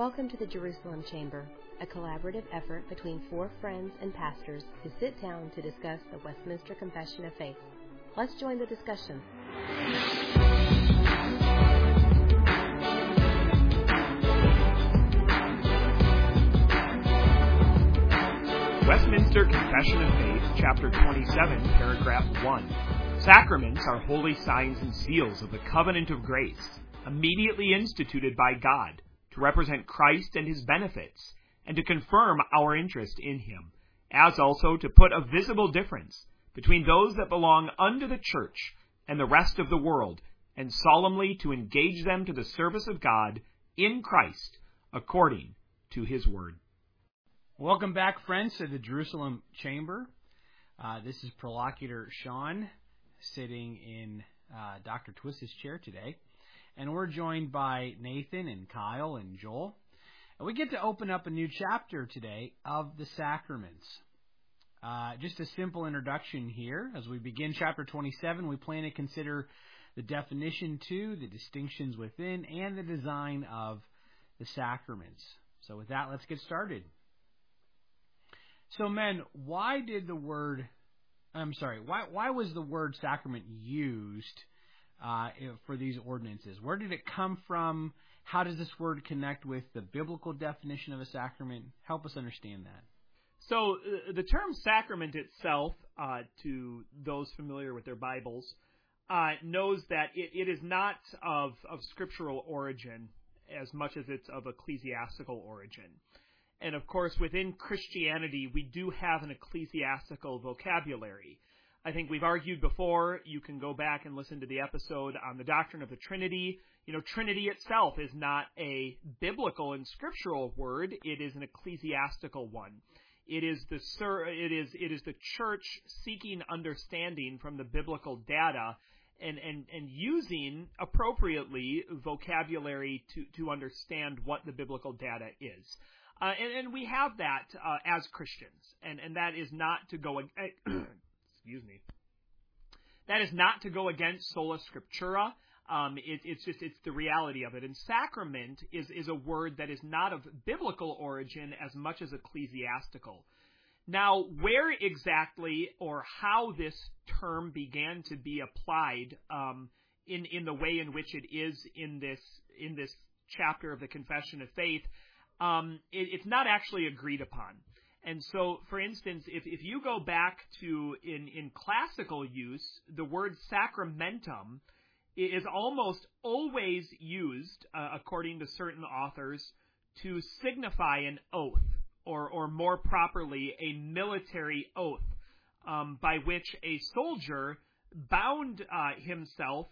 Welcome to the Jerusalem Chamber, a collaborative effort between four friends and pastors who sit down to discuss the Westminster Confession of Faith. Let's join the discussion. Westminster Confession of Faith, Chapter 27, Paragraph 1. Sacraments are holy signs and seals of the covenant of grace, immediately instituted by God, to represent Christ and His benefits, and to confirm our interest in Him, as also to put a visible difference between those that belong unto the Church and the rest of the world, and solemnly to engage them to the service of God in Christ, according to His Word. Welcome back, friends, to the Jerusalem Chamber. This is Prolocutor Sean, sitting in Dr. Twist's chair today. And we're joined by Nathan and Kyle and Joel. And we get to open up a new chapter today of the sacraments. Just a simple introduction here. As we begin chapter 27, we plan to consider the definition to, the distinctions within, and the design of the sacraments. So with that, let's get started. So men, why was the word sacrament used for these ordinances? Where did it come from? How does this word connect with the biblical definition of a sacrament? Help us understand that. So the term sacrament itself, to those familiar with their Bibles, knows that it is not of scriptural origin as much as it's of ecclesiastical origin. And of course, within Christianity, we do have an ecclesiastical vocabulary. I think we've argued before, you can go back and listen to the episode on the doctrine of the Trinity. You know, Trinity itself is not a biblical and scriptural word, it is an ecclesiastical one. It is the church seeking understanding from the biblical data and using appropriately vocabulary to understand what the biblical data is. And we have that as Christians, and that is not to go excuse me. That is not to go against sola scriptura. It's the reality of it. And sacrament is a word that is not of biblical origin as much as ecclesiastical. Now, where exactly or how this term began to be applied in the way in which it is in this chapter of the Confession of Faith, it's not actually agreed upon. And so, for instance, if you go back to, in classical use, the word sacramentum is almost always used, according to certain authors, to signify an oath, or more properly, a military oath, by which a soldier bound himself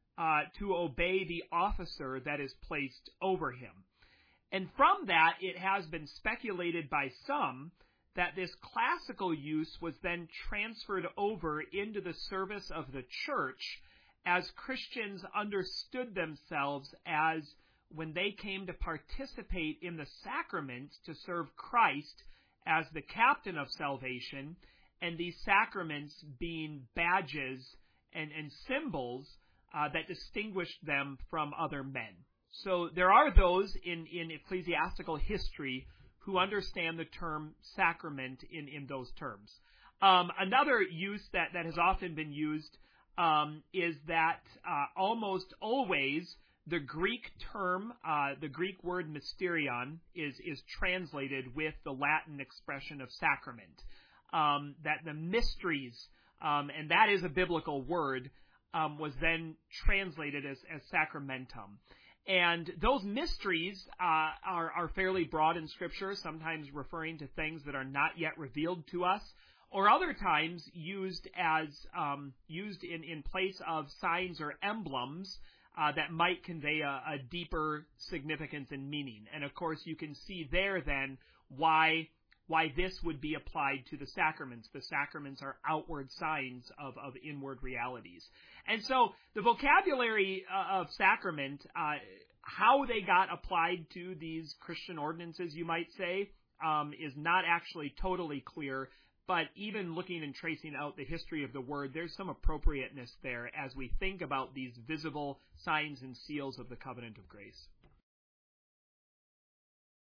to obey the officer that is placed over him. And from that, it has been speculated by some that this classical use was then transferred over into the service of the church as Christians understood themselves as, when they came to participate in the sacraments to serve Christ as the captain of salvation, and these sacraments being badges and symbols that distinguished them from other men. So there are those in ecclesiastical history who understand the term sacrament in those terms. Another use that has often been used is that almost always the Greek term, the Greek word mysterion, is translated with the Latin expression of sacrament. That the mysteries, and that is a biblical word, was then translated as sacramentum. And those mysteries are fairly broad in Scripture, sometimes referring to things that are not yet revealed to us, or other times used in place of signs or emblems that might convey a deeper significance and meaning. And of course, you can see there then why this would be applied to the sacraments. The sacraments are outward signs of inward realities. And so the vocabulary of sacrament, how they got applied to these Christian ordinances, you might say, is not actually totally clear. But even looking and tracing out the history of the word, there's some appropriateness there as we think about these visible signs and seals of the covenant of grace.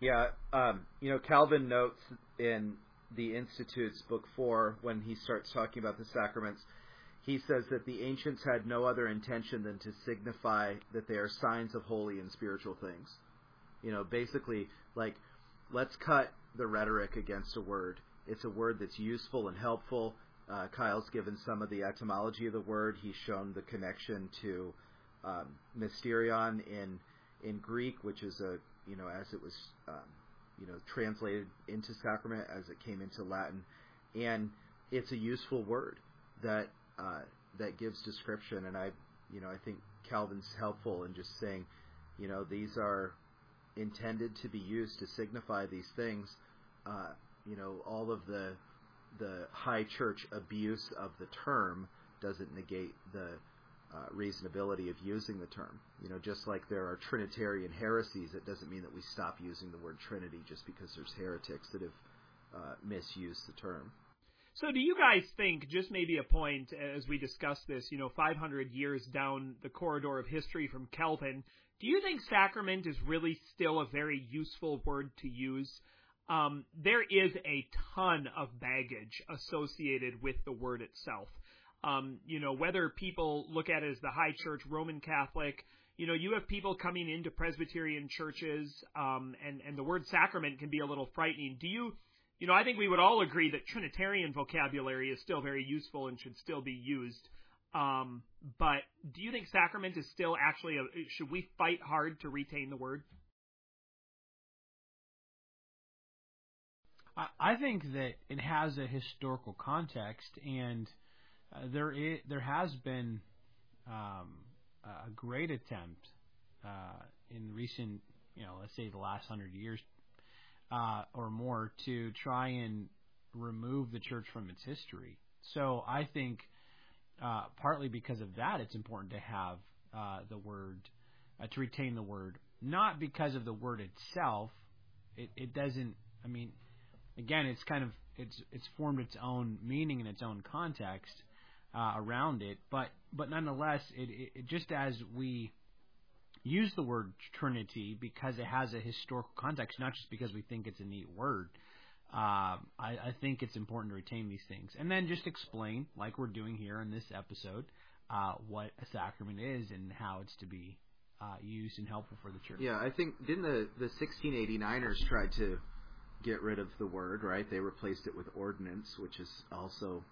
Yeah, Calvin notes in the Institutes, Book 4, when he starts talking about the sacraments, he says that the ancients had no other intention than to signify that they are signs of holy and spiritual things. Basically, like, let's cut the rhetoric against a word. It's a word that's useful and helpful. Kyle's given some of the etymology of the word. He's shown the connection to mysterion in Greek, which is as it was translated into sacrament, as it came into Latin, and it's a useful word that gives description. And I think Calvin's helpful in just saying, these are intended to be used to signify these things. All of the high church abuse of the term doesn't negate the reasonability of using the term. Just like there are Trinitarian heresies, it doesn't mean that we stop using the word Trinity just because there's heretics that have misused the term. So do you guys think, just maybe a point as we discuss this, 500 years down the corridor of history from Calvin, do you think sacrament is really still a very useful word to use? There is a ton of baggage associated with the word itself. Whether people look at it as the high church, Roman Catholic, you have people coming into Presbyterian churches, and the word sacrament can be a little frightening. Do you, I think we would all agree that Trinitarian vocabulary is still very useful and should still be used. But do you think sacrament is still actually, should we fight hard to retain the word? I think that it has a historical context, and there has been a great attempt in recent, let's say the last 100 years or more, to try and remove the church from its history. So I think partly because of that, it's important to have the word, to retain the word, not because of the word itself. It doesn't, again, it's kind of, it's formed its own meaning in its own context around it, but nonetheless, it just as we use the word Trinity because it has a historical context, not just because we think it's a neat word. I think it's important to retain these things, and then just explain, like we're doing here in this episode, what a sacrament is and how it's to be used and helpful for the church. Yeah, I think didn't the 1689ers try to get rid of the word, right? They replaced it with ordinance, which is also,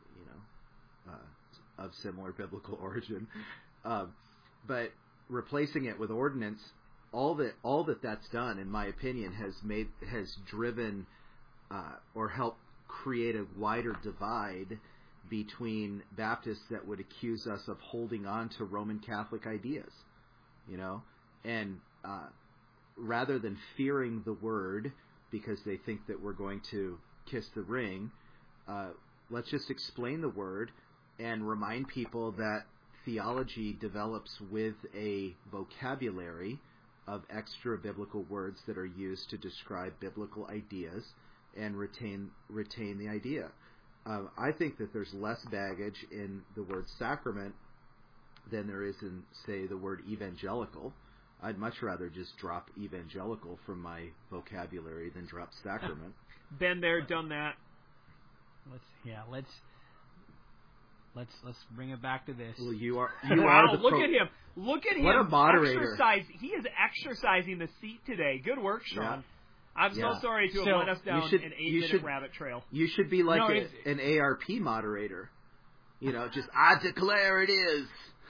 of similar biblical origin. But replacing it with ordinance, all that's done, in my opinion, has driven or helped create a wider divide between Baptists that would accuse us of holding on to Roman Catholic ideas, and rather than fearing the word because they think that we're going to kiss the ring, let's just explain the word and remind people that theology develops with a vocabulary of extra biblical words that are used to describe biblical ideas and retain the idea. I think that there's less baggage in the word sacrament than there is in, say, the word evangelical. I'd much rather just drop evangelical from my vocabulary than drop sacrament. Been there, done that. Let's bring it back to this. Well, you are look at him. Look at him. What a moderator. He is exercising the seat today. Good work, Sean. Yeah. I'm so sorry to have led us down an 8-minute rabbit trail. You should be like an ARP moderator. Just, I declare it is.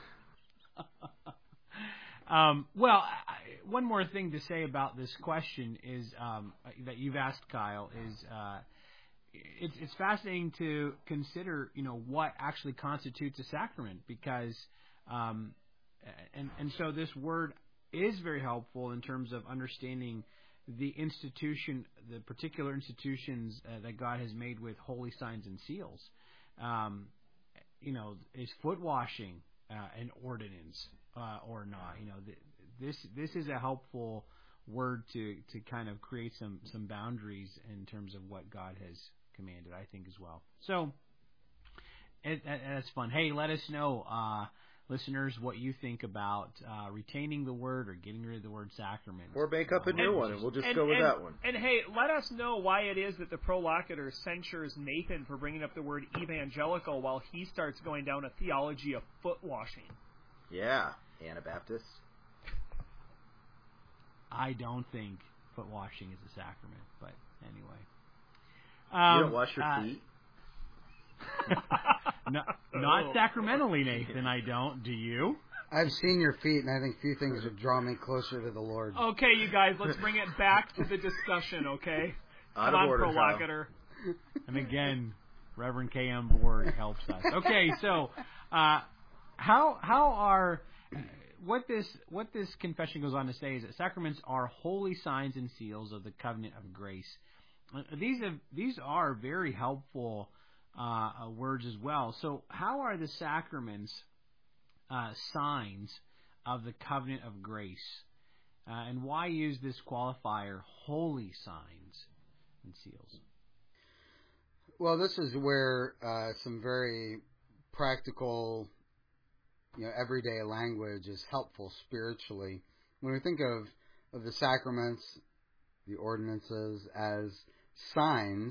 One more thing to say about this question is that you've asked, Kyle, is it's fascinating to consider, what actually constitutes a sacrament, because and so this word is very helpful in terms of understanding the institution, the particular institutions that God has made with holy signs and seals. Is foot washing an ordinance or not? This is a helpful word to kind of create some boundaries in terms of what God has commanded, I think, as well. So that's fun. Hey, let us know. listeners what you think about retaining the word or getting rid of the word sacrament. Or make up a new one, and we'll just go with that one. And hey, let us know why it is that the Prolocutor censures Nathan for bringing up the word evangelical while he starts going down a theology of foot washing. Yeah, Anabaptist. I don't think foot washing is a sacrament, but anyway. You don't wash your feet? No, not sacramentally, Nathan, I don't. Do you? I've seen your feet, and I think few things would draw me closer to the Lord. Okay, you guys, let's bring it back to the discussion, okay? Out Come of on, order, Prolocutor. And again, Reverend K.M. Borg helps us. Okay, so how are what this confession goes on to say is that sacraments are holy signs and seals of the covenant of grace. These are very helpful words as well. So how are the sacraments signs of the covenant of grace? And why use this qualifier, holy signs and seals? Well, this is where some very practical, everyday language is helpful spiritually. When we think of the sacraments, the ordinances as signs,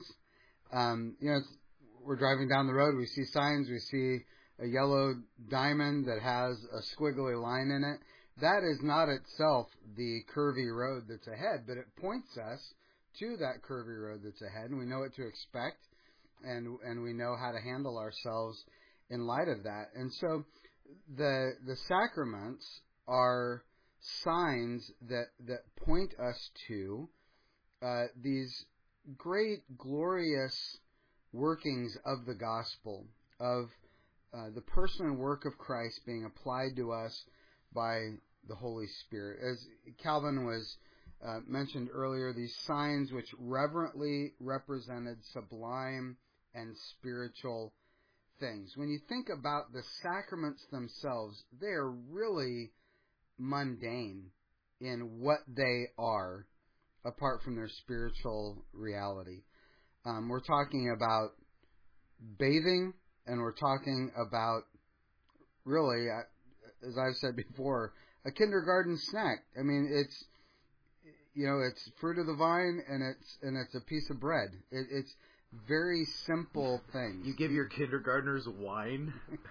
we're driving down the road, we see signs, we see a yellow diamond that has a squiggly line in it. That is not itself the curvy road that's ahead, but it points us to that curvy road that's ahead, and we know what to expect, and we know how to handle ourselves in light of that. And so the sacraments are signs that point us to these great, glorious workings of the gospel, of the person and work of Christ being applied to us by the Holy Spirit. As Calvin was mentioned earlier, these signs which reverently represented sublime and spiritual things. When you think about the sacraments themselves, they are really mundane in what they are, apart from their spiritual reality. We're talking about bathing, and we're talking about, really, as I've said before, a kindergarten snack. I mean, it's fruit of the vine, and it's a piece of bread. It's very simple things. You give your kindergartners wine?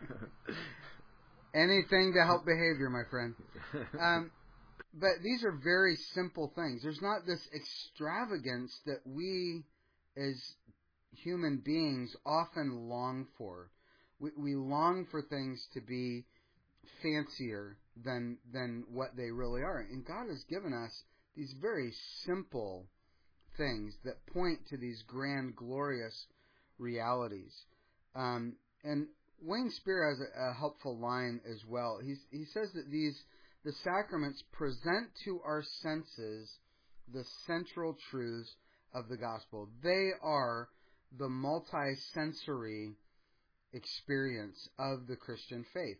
Anything to help behavior, my friend. But these are very simple things. There's not this extravagance that we as human beings often long for. We long for things to be fancier than what they really are. And God has given us these very simple things that point to these grand, glorious realities. And Wayne Spear has a helpful line as well. He says that the sacraments present to our senses the central truths of the gospel. They are the multi-sensory experience of the Christian faith.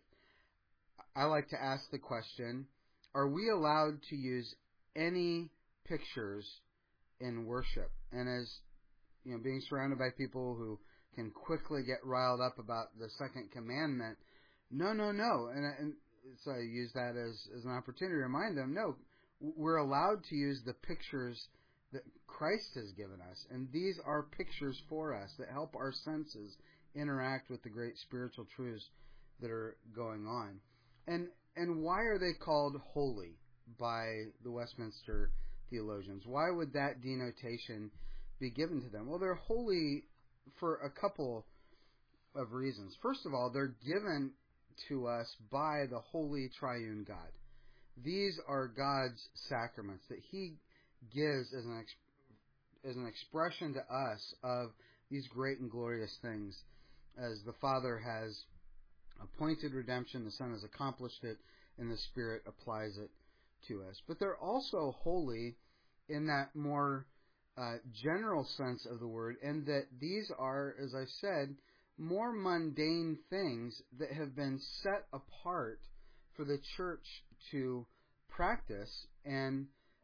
I like to ask the question, are we allowed to use any pictures in worship? And as being surrounded by people who can quickly get riled up about the second commandment, no. And so I use that as an opportunity to remind them, no, we're allowed to use the pictures that Christ has given us. And these are pictures for us that help our senses interact with the great spiritual truths that are going on. And why are they called holy by the Westminster theologians? Why would that denotation be given to them? Well, they're holy for a couple of reasons. First of all, they're given to us by the Holy Triune God. These are God's sacraments that He gives as an expression to us of these great and glorious things. As the Father has appointed redemption, the Son has accomplished it, and the Spirit applies it to us. But they're also holy in that more general sense of the word, and that these are, as I've said, more mundane things that have been set apart for the church to practice and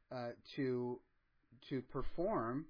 to perform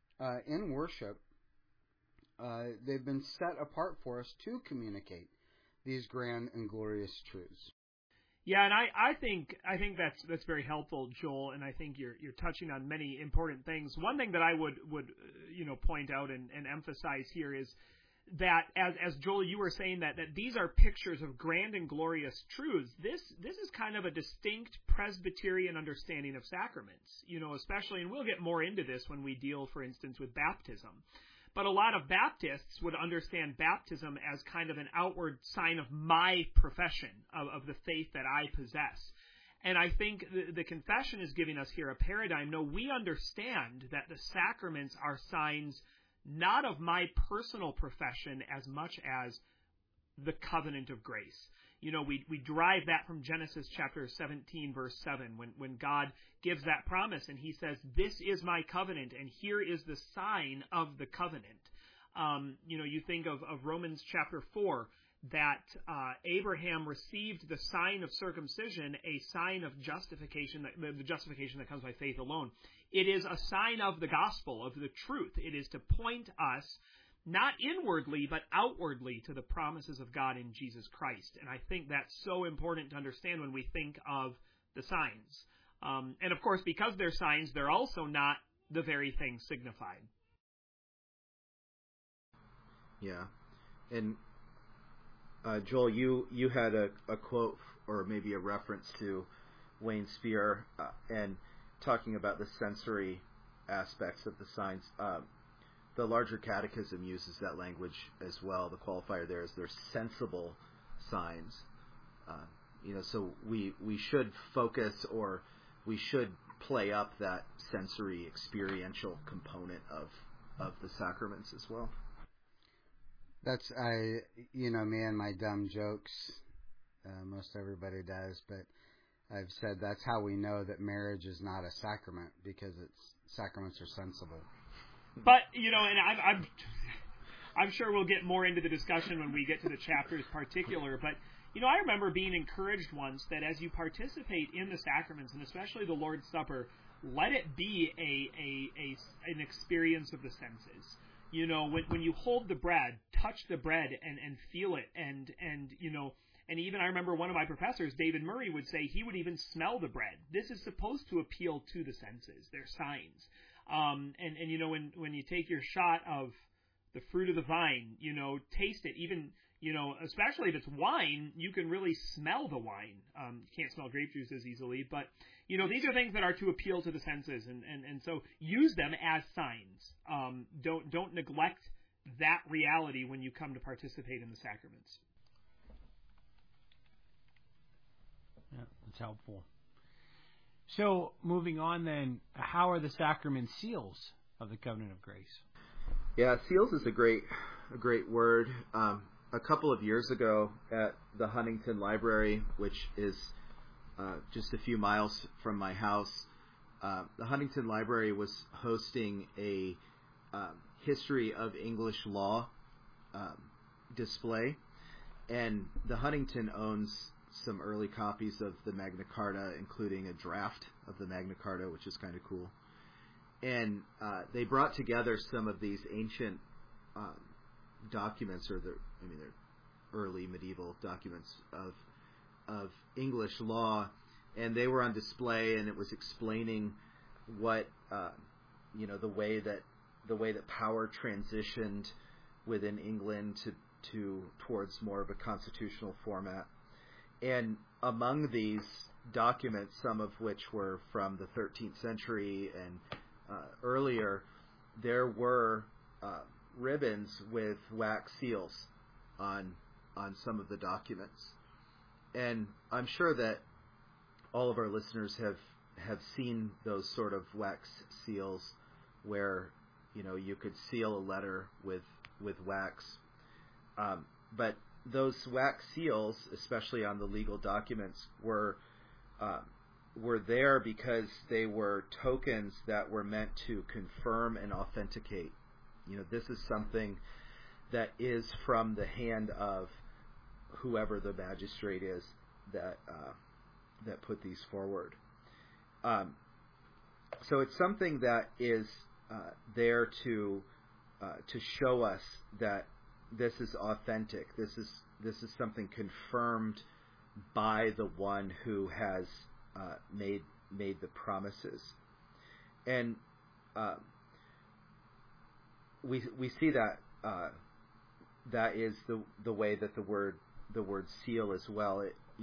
in worship. They've been set apart for us to communicate these grand and glorious truths. Yeah, and I think that's very helpful, Joel, and I think you're touching on many important things. One thing that I would point out and emphasize here is that as Joel, you were saying that these are pictures of grand and glorious truths. This is kind of a distinct Presbyterian understanding of sacraments, especially, and we'll get more into this when we deal, for instance, with baptism. But a lot of Baptists would understand baptism as kind of an outward sign of my profession of the faith that I possess. And I think the confession is giving us here a paradigm. No, we understand that the sacraments are signs not of my personal profession as much as the covenant of grace. We derive that from Genesis chapter 17, verse 7, when God gives that promise and he says, "This is my covenant, and here is the sign of the covenant." You think of Romans chapter 4, that Abraham received the sign of circumcision, a sign of justification, the justification that comes by faith alone. It is a sign of the gospel, of the truth. It is to point us not inwardly, but outwardly to the promises of God in Jesus Christ. And I think that's so important to understand when we think of the signs. And of course, because they're signs, they're also not the very thing signified. Yeah. And Joel, you had a quote or maybe a reference to Wayne Spear and talking about the sensory aspects of the signs. The larger catechism uses that language as well. The qualifier there is they're sensible signs. So we should focus, or we should play up that sensory experiential component of the sacraments as well. That's me and my dumb jokes. Most everybody does, but I've said that's how we know that marriage is not a sacrament, because sacraments are sensible. But and I'm sure we'll get more into the discussion when we get to the chapters particular. But I remember being encouraged once that as you participate in the sacraments, and especially the Lord's Supper, let it be an experience of the senses. When you hold the bread, touch the bread and feel it, and even I remember one of my professors, David Murray, would say he would even smell the bread. This is supposed to appeal to the senses. They're signs. When you take your shot of the fruit of the vine, taste it. Even, especially if it's wine, you can really smell the wine. You can't smell grape juice as easily, but these are things that are to appeal to the senses, and so use them as signs. Don't neglect that reality when you come to participate in the sacraments. Yeah, that's helpful. So, moving on then, how are the sacrament seals of the covenant of grace? Yeah, seals is a great word. A couple of years ago at the Huntington Library, which is just a few miles from my house, the Huntington Library was hosting a history of English law display, and the Huntington owns some early copies of the Magna Carta, including a draft of the Magna Carta, which is kind of cool. And they brought together some of these ancient documents, they're early medieval documents of English law, and they were on display, and it was explaining what the way that power transitioned within England towards more of a constitutional format. And among these documents, some of which were from the 13th century and earlier, there were ribbons with wax seals on some of the documents. And I'm sure that all of our listeners have seen those sort of wax seals where you could seal a letter with wax. But those wax seals, especially on the legal documents, were there because they were tokens that were meant to confirm and authenticate. This is something that is from the hand of whoever the magistrate is that put these forward. So it's something that is there to show us that this is authentic. This this is something confirmed by the one who has made the promises, and we see that that is the way that the word seal as well.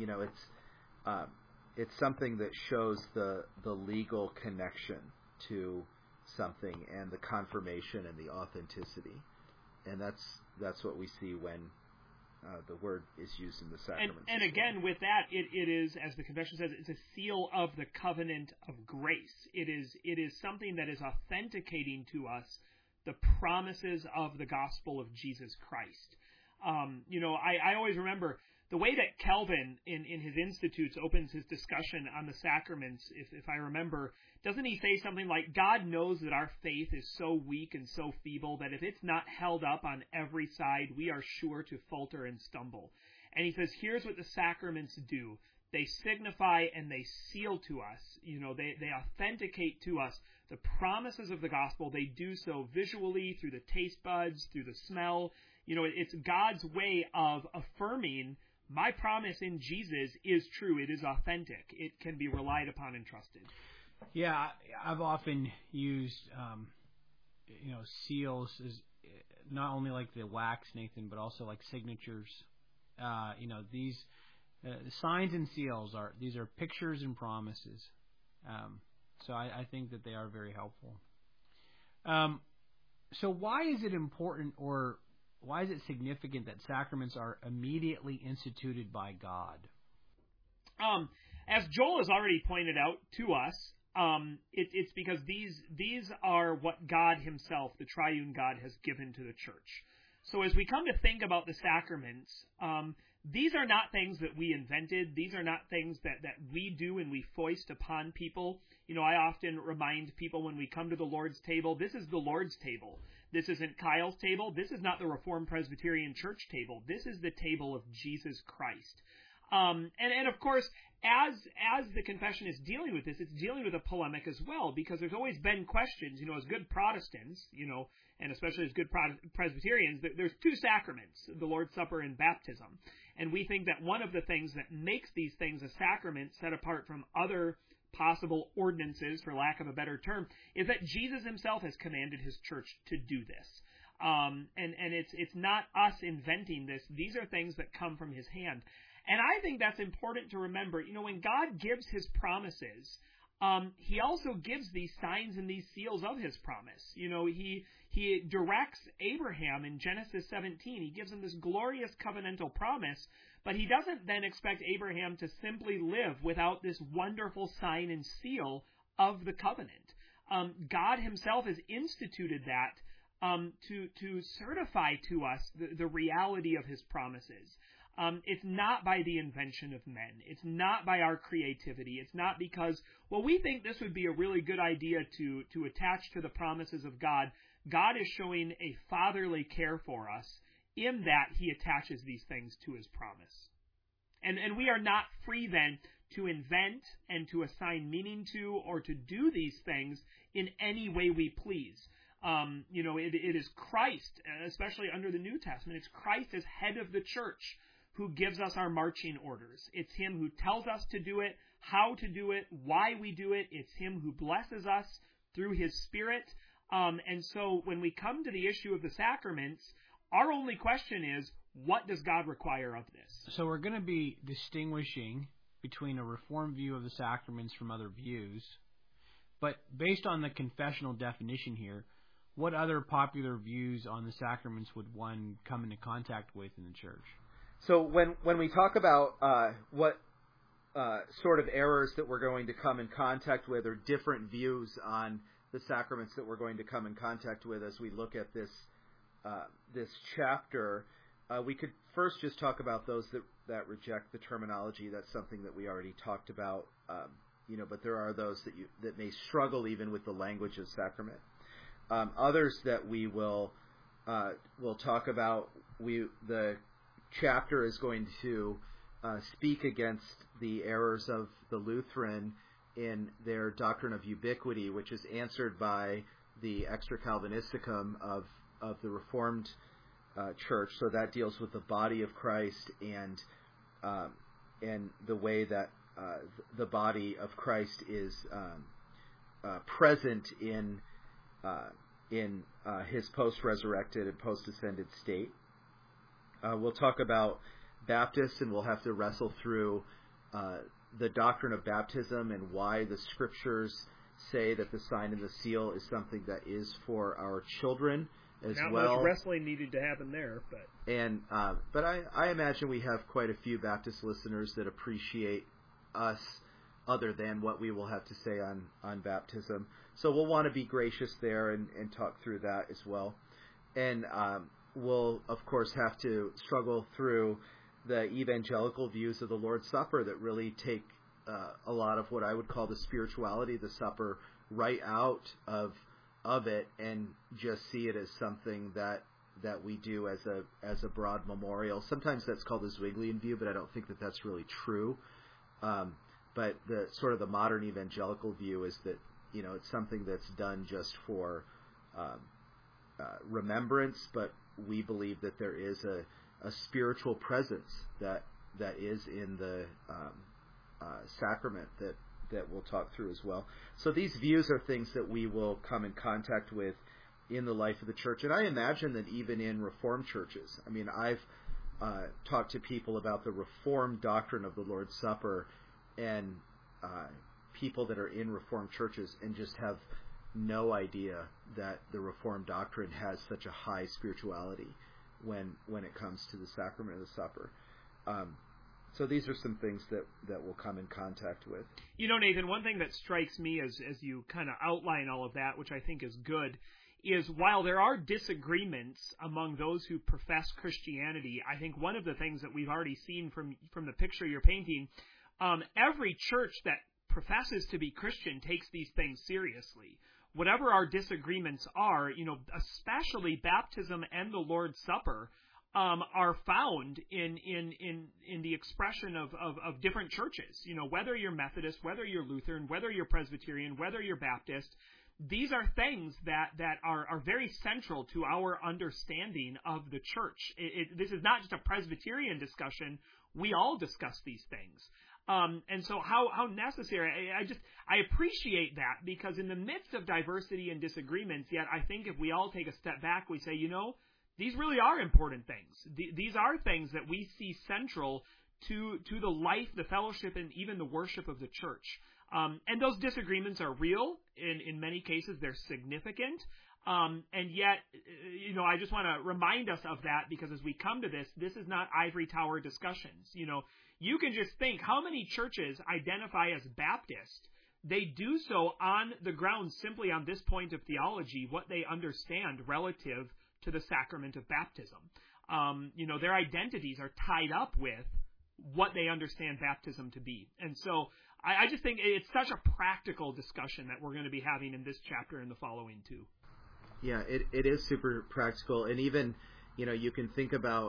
It's something that shows the legal connection to something and the confirmation and the authenticity, and that's what we see when the word is used in the sacraments. And again, with that, it is, as the confession says, it's a seal of the covenant of grace. It is something that is authenticating to us the promises of the gospel of Jesus Christ. I always remember the way that Calvin in his Institutes opens his discussion on the sacraments, if I remember, doesn't he say something like, God knows that our faith is so weak and so feeble that if it's not held up on every side, we are sure to falter and stumble. And he says, here's what the sacraments do. They signify and they seal to us. They authenticate to us the promises of the gospel. They do so visually, through the taste buds, through the smell. It's God's way of affirming my promise in Jesus is true. It is authentic. It can be relied upon and trusted. Yeah, I've often used, seals as not only like the wax, Nathan, but also like signatures. These signs and seals are pictures and promises. So I think that they are very helpful. So why is it important, or why is it significant that sacraments are immediately instituted by God? As Joel has already pointed out to us, it's because these are what God himself, the triune God, has given to the church. So as we come to think about the sacraments, these are not things that we invented. These are not things that we do and we foist upon people. I often remind people when we come to the Lord's table, this is the Lord's table. This isn't Kyle's table. This is not the Reformed Presbyterian Church table. This is the table of Jesus Christ. And of course, as the confession is dealing with this, it's dealing with a polemic as well, because there's always been questions, as good Protestants, and especially as good Presbyterians, there's two sacraments, the Lord's Supper and baptism. And we think that one of the things that makes these things a sacrament set apart from other possible ordinances, for lack of a better term, is that Jesus himself has commanded his church to do this. And it's not us inventing this. These are things that come from his hand. And I think that's important to remember. When God gives his promises, he also gives these signs and these seals of his promise. He directs Abraham in Genesis 17. He gives him this glorious covenantal promise, but he doesn't then expect Abraham to simply live without this wonderful sign and seal of the covenant. God himself has instituted that to certify to us the reality of his promises. It's not by the invention of men. It's not by our creativity. It's not because, we think this would be a really good idea to attach to the promises of God. God is showing a fatherly care for us in that he attaches these things to his promise. And we are not free then to invent and to assign meaning to or to do these things in any way we please. It is Christ, especially under the New Testament, it's Christ as head of the church who gives us our marching orders. It's him who tells us to do it, how to do it, why we do it. It's him who blesses us through his Spirit. And so when we come to the issue of the sacraments, our only question is, what does God require of this? So we're going to be distinguishing between a Reformed view of the sacraments from other views. But based on the confessional definition here, what other popular views on the sacraments would one come into contact with in the church? So when we talk about what sort of errors that we're going to come in contact with, or different views on the sacraments that we're going to come in contact with as we look at this chapter, we could first just talk about those that reject the terminology. That's something that we already talked about, but there are those that may struggle even with the language of sacrament. Others that we will talk about, the chapter is going to speak against the errors of the Lutheran in their doctrine of ubiquity, which is answered by the Extra Calvinisticum of the Reformed church. So that deals with the body of Christ and the way that the body of Christ is present in his post-resurrected and post-ascended state. We'll talk about Baptists, and we'll have to wrestle through the doctrine of baptism and why the Scriptures say that the sign and the seal is something that is for our children as Not well. Not much wrestling needed to happen there, but I imagine we have quite a few Baptist listeners that appreciate us other than what we will have to say on baptism. So we'll want to be gracious there and talk through that as well. And we'll, of course, have to struggle through the evangelical views of the Lord's Supper that really take a lot of what I would call the spirituality of the supper right out of it and just see it as something that we do as a broad memorial. Sometimes that's called the Zwinglian view, but I don't think that that's really true. But the sort of the modern evangelical view is that, you know, it's something that's done just for remembrance, but we believe that there is a spiritual presence that is in the sacrament that we'll talk through as well. So these views are things that we will come in contact with in the life of the church. And I imagine that even in Reformed churches, I mean, I've talked to people about the Reformed doctrine of the Lord's Supper, and people that are in Reformed churches and just have no idea that the Reformed doctrine has such a high spirituality when it comes to the sacrament of the supper. So these are some things that we'll come in contact with. You know, Nathan, one thing that strikes me as you kind of outline all of that, which I think is good, is while there are disagreements among those who profess Christianity, I think one of the things that we've already seen from the picture you're painting, every church that professes to be Christian takes these things seriously. Whatever our disagreements are, you know, especially baptism and the Lord's Supper, are found in the expression of different churches. You know, whether you're Methodist, whether you're Lutheran, whether you're Presbyterian, whether you're Baptist, these are things that are very central to our understanding of the church. This is not just a Presbyterian discussion. We all discuss these things. And so how necessary, I appreciate that, because in the midst of diversity and disagreements, yet I think if we all take a step back, we say, you know, these really are important things. These are things that we see central to the life, the fellowship, and even the worship of the church. And those disagreements are real. In many cases, they're significant. And yet, you know, I just want to remind us of that, because as we come to this is not ivory tower discussions. You know, you can just think how many churches identify as Baptist. They do so on the ground simply on this point of theology, what they understand relative to the sacrament of baptism. You know, their identities are tied up with what they understand baptism to be. And so I just think it's such a practical discussion that we're going to be having in this chapter and the following too. Yeah, it is super practical. And even, you know, you can think about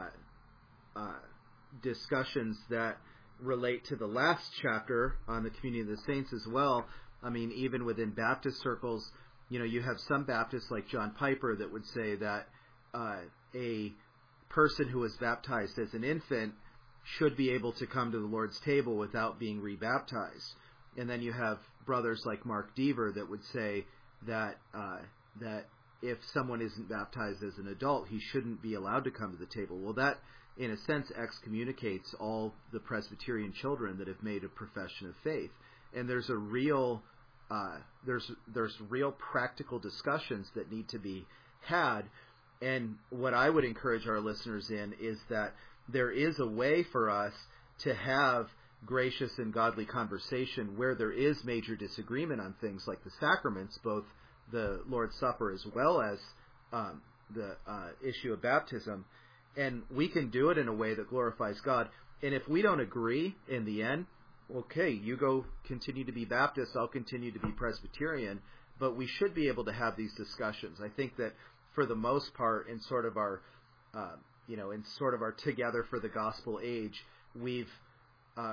discussions that relate to the last chapter on the community of the saints as well. I mean, even within Baptist circles, you know, you have some Baptists like John Piper that would say that a person who was baptized as an infant should be able to come to the Lord's table without being rebaptized. And then you have brothers like Mark Deaver that would say that that if someone isn't baptized as an adult, he shouldn't be allowed to come to the table. Well, that, in a sense, excommunicates all the Presbyterian children that have made a profession of faith. And there's a real there's real practical discussions that need to be had. And what I would encourage our listeners in is that there is a way for us to have gracious and godly conversation where there is major disagreement on things like the sacraments, both the Lord's Supper as well as the issue of baptism. And we can do it in a way that glorifies God. And if we don't agree in the end, okay, you go continue to be Baptist, I'll continue to be Presbyterian, but we should be able to have these discussions. I think that for the most part, in sort of our, in sort of our Together for the Gospel age, we've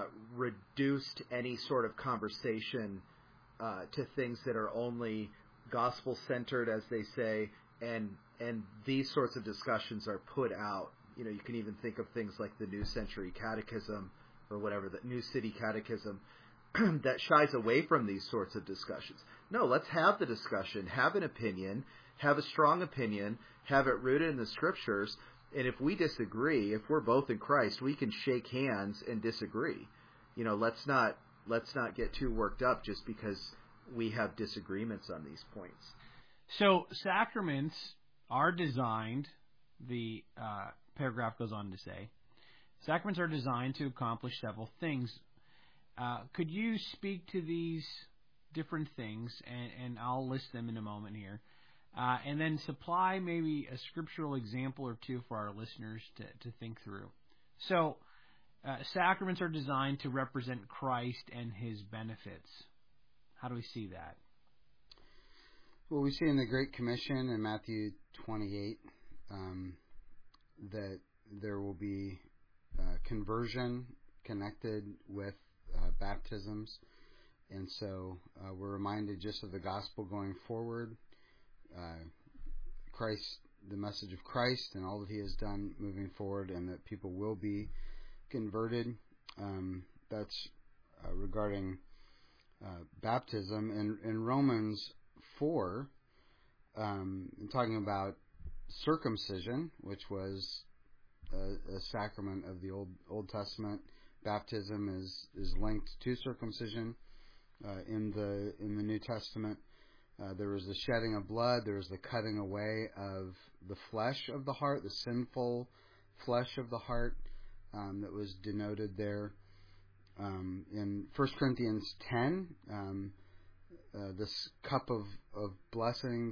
reduced any sort of conversation to things that are only gospel-centered, as they say, and these sorts of discussions are put out. You know, you can even think of things like the New Century Catechism or whatever, the New City Catechism, that shies away from these sorts of discussions. No, let's have the discussion, have an opinion, have a strong opinion, have it rooted in the Scriptures, and if we disagree, if we're both in Christ, we can shake hands and disagree. You know, let's not get too worked up just because we have disagreements on these points. So sacraments are designed, the paragraph goes on to say, sacraments are designed to accomplish several things. Could you speak to these different things, and I'll list them in a moment here, and then supply maybe a scriptural example or two for our listeners to think through. So, sacraments are designed to represent Christ and His benefits. How do we see that? Well, we see in the Great Commission in Matthew 28 that there will be conversion connected with baptisms. And so we're reminded just of the gospel going forward, Christ, the message of Christ and all that He has done moving forward, and that people will be converted. That's regarding baptism. In Romans 4, talking about circumcision, which was a sacrament of the Old Testament. Baptism is linked to circumcision in the New Testament. There was the shedding of blood. There was the cutting away of the flesh of the heart, the sinful flesh of the heart that was denoted there. In 1 Corinthians 10, this cup of blessing,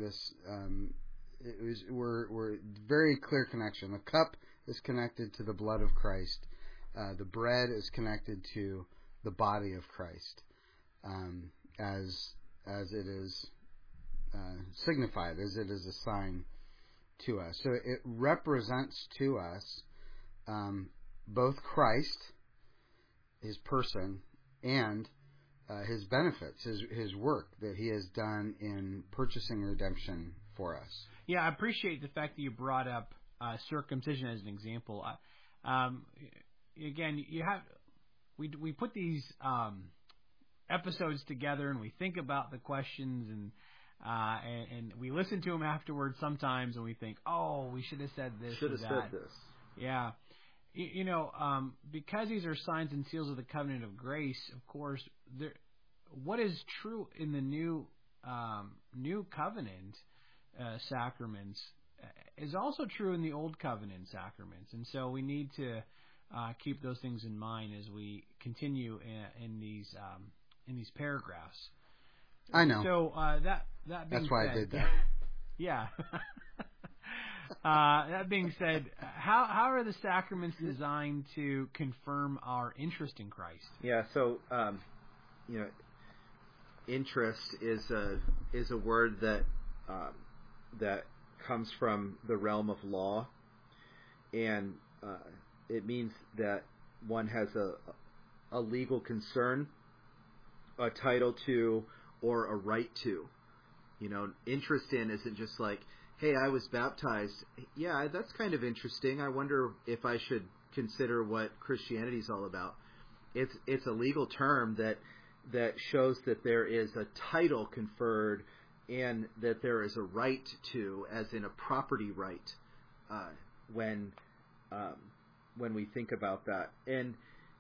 we're very clear connection. The cup is connected to the blood of Christ. The bread is connected to the body of Christ, as it is signified, as it is a sign to us. So it represents to us both Christ, His person, and His benefits, His work that He has done in purchasing redemption for us. Yeah, I appreciate the fact that you brought up circumcision as an example. Again, we put these episodes together and we think about the questions and we listen to them afterwards sometimes and we think, oh, we should have said this. Should have said this. Yeah. You know, because these are signs and seals of the covenant of grace, of course, what is true in the new covenant sacraments is also true in the old covenant sacraments, and so we need to keep those things in mind as we continue in these paragraphs. I know. So that being that's why said, I did that. Yeah. That being said, how are the sacraments designed to confirm our interest in Christ? Yeah. So interest is a word that comes from the realm of law, and it means that one has a legal concern, a title to, or a right to. You know, interest in isn't just like, hey, I was baptized. Yeah, that's kind of interesting. I wonder if I should consider what Christianity is all about. It's a legal term that shows that there is a title conferred and that there is a right to, as in a property right, when we think about that. And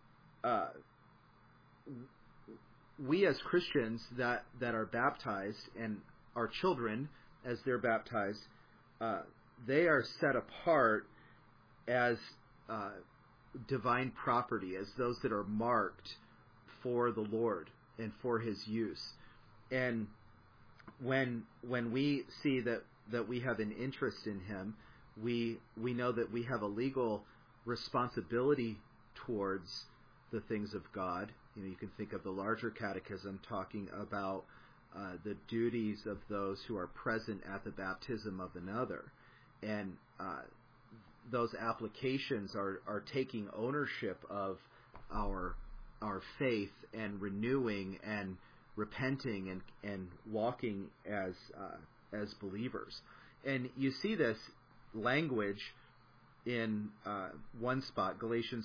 we as Christians that are baptized, and our children as they're baptized, they are set apart as divine property, as those that are marked for the Lord and for His use. And when we see that we have an interest in Him, we know that we have a legal responsibility towards the things of God. You know, you can think of the larger catechism talking about the duties of those who are present at the baptism of another, and those applications are taking ownership of our faith and renewing and repenting and walking as believers. And you see this language in one spot, Galatians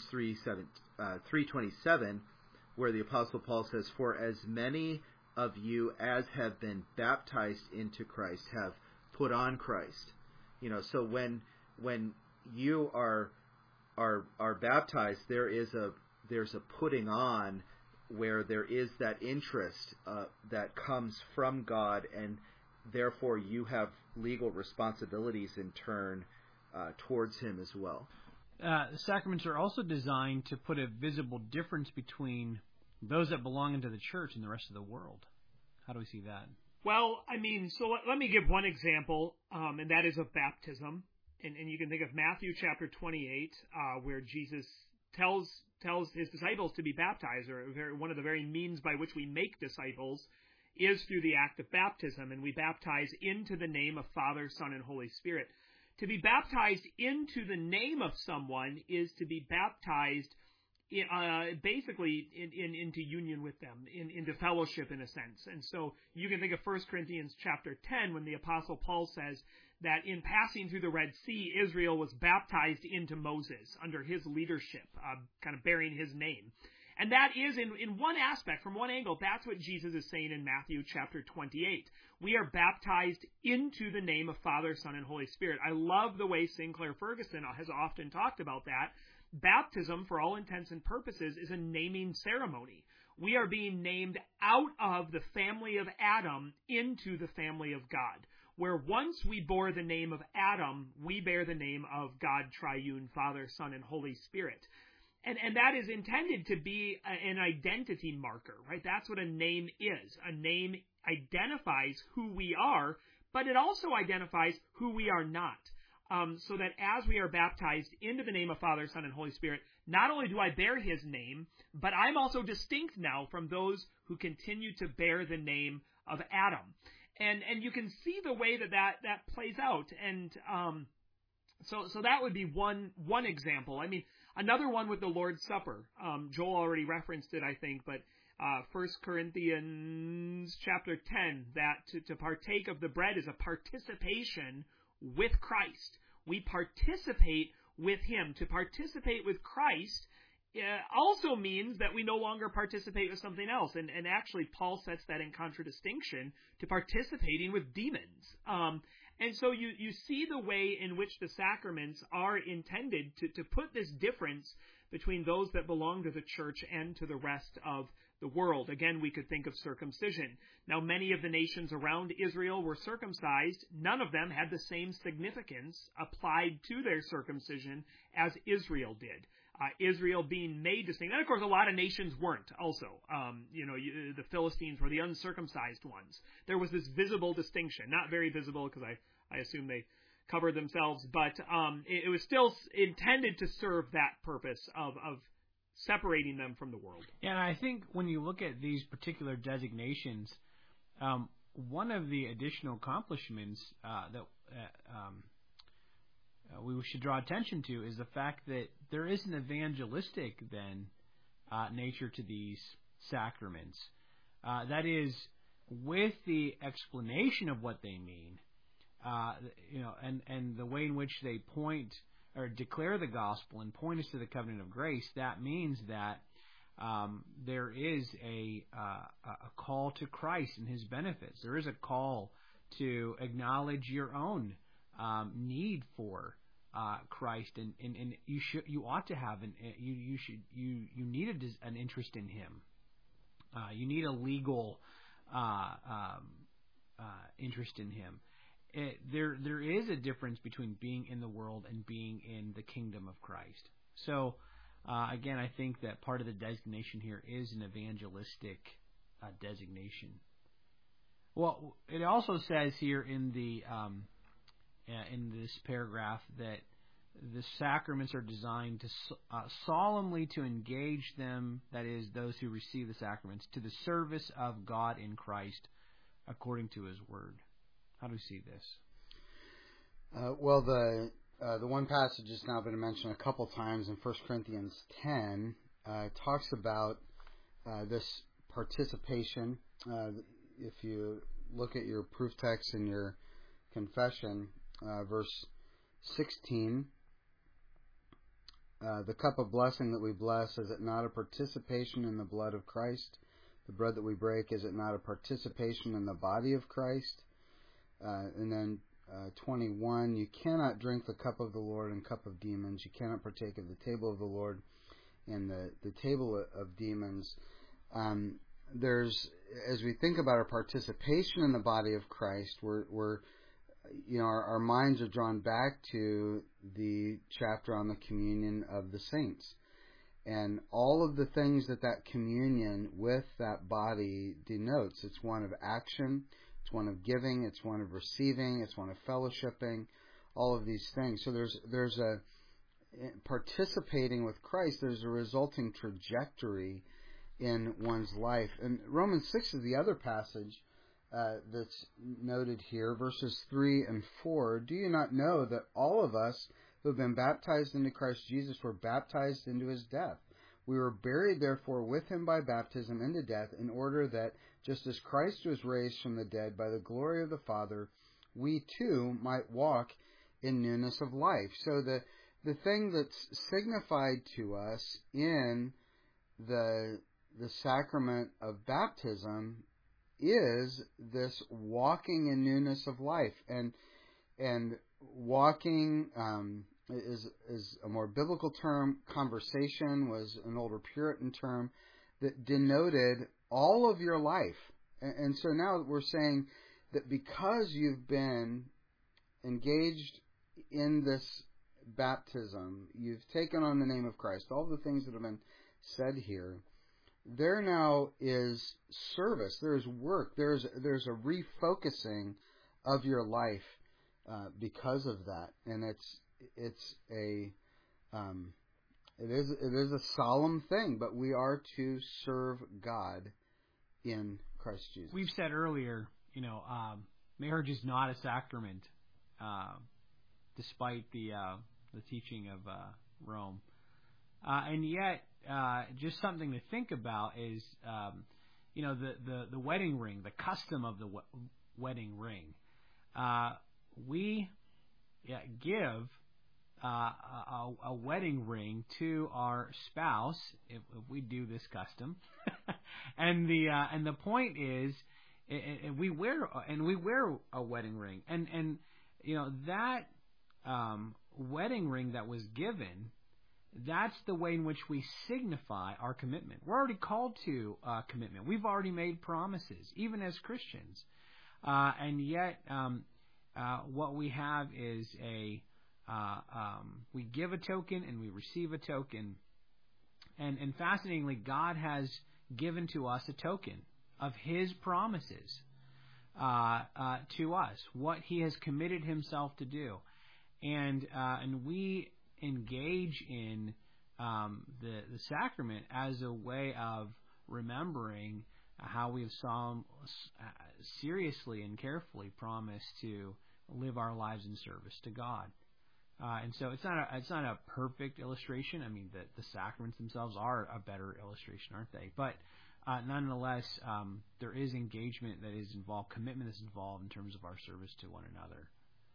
3:27, where the Apostle Paul says, "For as many of you as have been baptized into Christ have put on Christ." So when you are baptized, there's a putting on, where there is that interest that comes from God, and therefore you have legal responsibilities in turn towards Him as well. The sacraments are also designed to put a visible difference between those that belong into the church and the rest of the world. How do we see that? Well, so let me give one example, and that is of baptism. And you can think of Matthew chapter 28, where Jesus tells his disciples to be baptized, or one of the very means by which we make disciples is through the act of baptism, and we baptize into the name of Father, Son, and Holy Spirit. To be baptized into the name of someone is to be baptized basically into union with them, into fellowship in a sense. And so you can think of 1 Corinthians chapter 10 when the Apostle Paul says that in passing through the Red Sea, Israel was baptized into Moses under his leadership, kind of bearing his name. And that is, in one aspect, from one angle, that's what Jesus is saying in Matthew chapter 28. We are baptized into the name of Father, Son, and Holy Spirit. I love the way Sinclair Ferguson has often talked about that. Baptism, for all intents and purposes, is a naming ceremony. We are being named out of the family of Adam into the family of God, where once we bore the name of Adam, we bear the name of God Triune, Father, Son, and Holy Spirit. And that is intended to be an identity marker, right? That's what a name is. A name identifies who we are, but it also identifies who we are not. So that as we are baptized into the name of Father, Son, and Holy Spirit, not only do I bear His name, but I'm also distinct now from those who continue to bear the name of Adam. And you can see the way that plays out. And so that would be one example. Another one with the Lord's Supper. Joel already referenced it, I think, but 1 Corinthians chapter 10, that to partake of the bread is a participation with Christ. We participate with Him. To participate with Christ also means that we no longer participate with something else. And actually, Paul sets that in contradistinction to participating with demons. And so you see the way in which the sacraments are intended to put this difference between those that belong to the church and to the rest of the world. Again, we could think of circumcision. Now, many of the nations around Israel were circumcised. None of them had the same significance applied to their circumcision as Israel did. Israel being made distinct. And, of course, a lot of nations weren't also. The Philistines were the uncircumcised ones. There was this visible distinction. Not very visible because I assume they covered themselves, but it was still intended to serve that purpose of separating them from the world. Yeah, and I think when you look at these particular designations, one of the additional accomplishments that we should draw attention to is the fact that there is an evangelistic then nature to these sacraments. That is, with the explanation of what they mean, and the way in which they point or declare the gospel and point us to the covenant of grace, that means that there is a call to Christ and His benefits. There is a call to acknowledge your own need for Christ, and you ought to have you need an interest in Him. You need a legal interest in Him. There is a difference between being in the world and being in the kingdom of Christ. So, again, I think that part of the designation here is an evangelistic designation. Well, it also says here in this paragraph that the sacraments are designed to solemnly to engage them, that is, those who receive the sacraments, to the service of God in Christ according to His Word. How do we see this? Well, the one passage that's now been mentioned a couple times in 1 Corinthians 10 talks about this participation. If you look at your proof text in your confession, verse 16, the cup of blessing that we bless, is it not a participation in the blood of Christ? The bread that we break, is it not a participation in the body of Christ? And then 21, you cannot drink the cup of the Lord and cup of demons. You cannot partake of the table of the Lord and the table of demons. There's, as we think about our participation in the body of Christ, we're our minds are drawn back to the chapter on the communion of the saints. And all of the things that communion with that body denotes. It's one of action, it's one of giving, it's one of receiving, it's one of fellowshipping, all of these things. So there's a participating with Christ, there's a resulting trajectory in one's life. And Romans 6 is the other passage that's noted here, verses 3 and 4. Do you not know that all of us who have been baptized into Christ Jesus were baptized into his death? We were buried, therefore, with him by baptism into death, in order that, just as Christ was raised from the dead by the glory of the Father, we too might walk in newness of life. So the thing that's signified to us in the sacrament of baptism is this walking in newness of life. And walking is a more biblical term. Conversation was an older Puritan term that denoted all of your life. And so now we're saying that because you've been engaged in this baptism, you've taken on the name of Christ, all the things that have been said here, there now is service, there's work, there's a refocusing of your life because of that. And it is a solemn thing, but we are to serve God in Christ Jesus. We've said earlier, marriage is not a sacrament, despite the teaching of Rome, and yet just something to think about is the wedding ring, the custom of the wedding ring. We give a wedding ring to our spouse if we do this custom, and the point is, we wear a wedding ring, and that wedding ring that was given, that's the way in which we signify our commitment. We're already called to commitment. We've already made promises, even as Christians, and yet what we have is we give a token and we receive a token, and fascinatingly, God has given to us a token of His promises to us, what He has committed Himself to do, and we engage in the sacrament as a way of remembering how we have seriously and carefully promised to live our lives in service to God. And so it's not a perfect illustration. I mean, the sacraments themselves are a better illustration, aren't they? But nonetheless, there is engagement that is involved, commitment that's involved in terms of our service to one another.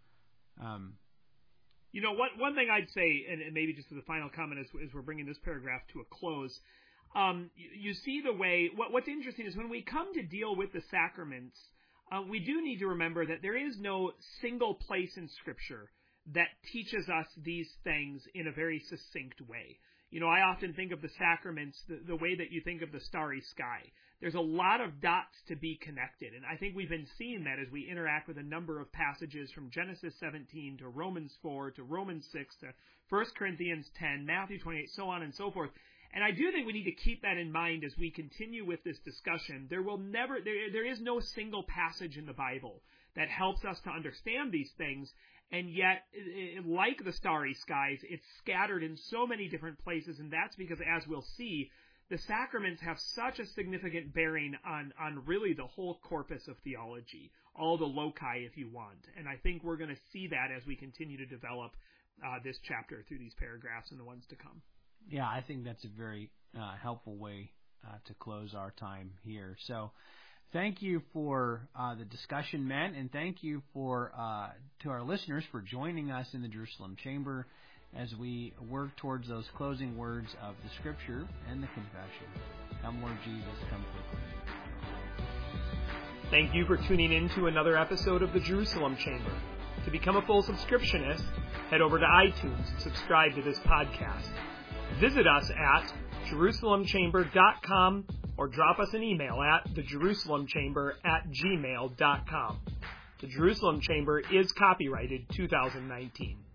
One thing I'd say, and maybe just as a final comment as we're bringing this paragraph to a close, you see the way, what's interesting is when we come to deal with the sacraments, we do need to remember that there is no single place in Scripture that teaches us these things in a very succinct way. I often think of the sacraments the way that you think of the starry sky. There's a lot of dots to be connected, and I think we've been seeing that as we interact with a number of passages from Genesis 17 to Romans 4 to Romans 6 to 1 Corinthians 10, Matthew 28, so on and so forth. And I do think we need to keep that in mind as we continue with this discussion. There is no single passage in the Bible that helps us to understand these things, and yet, like the starry skies, it's scattered in so many different places, and that's because, as we'll see, the sacraments have such a significant bearing on really the whole corpus of theology, all the loci, if you want. And I think we're going to see that as we continue to develop this chapter through these paragraphs and the ones to come. Yeah, I think that's a very helpful way to close our time here. So thank you for the discussion, men, and thank you for to our listeners for joining us in the Jerusalem Chamber as we work towards those closing words of the Scripture and the confession. Come, Lord Jesus, come quickly. Thank you for tuning in to another episode of the Jerusalem Chamber. To become a full subscriptionist, head over to iTunes and subscribe to this podcast. Visit us at JerusalemChamber.com or drop us an email at thejerusalemchamber@gmail.com. The Jerusalem Chamber is copyrighted 2019.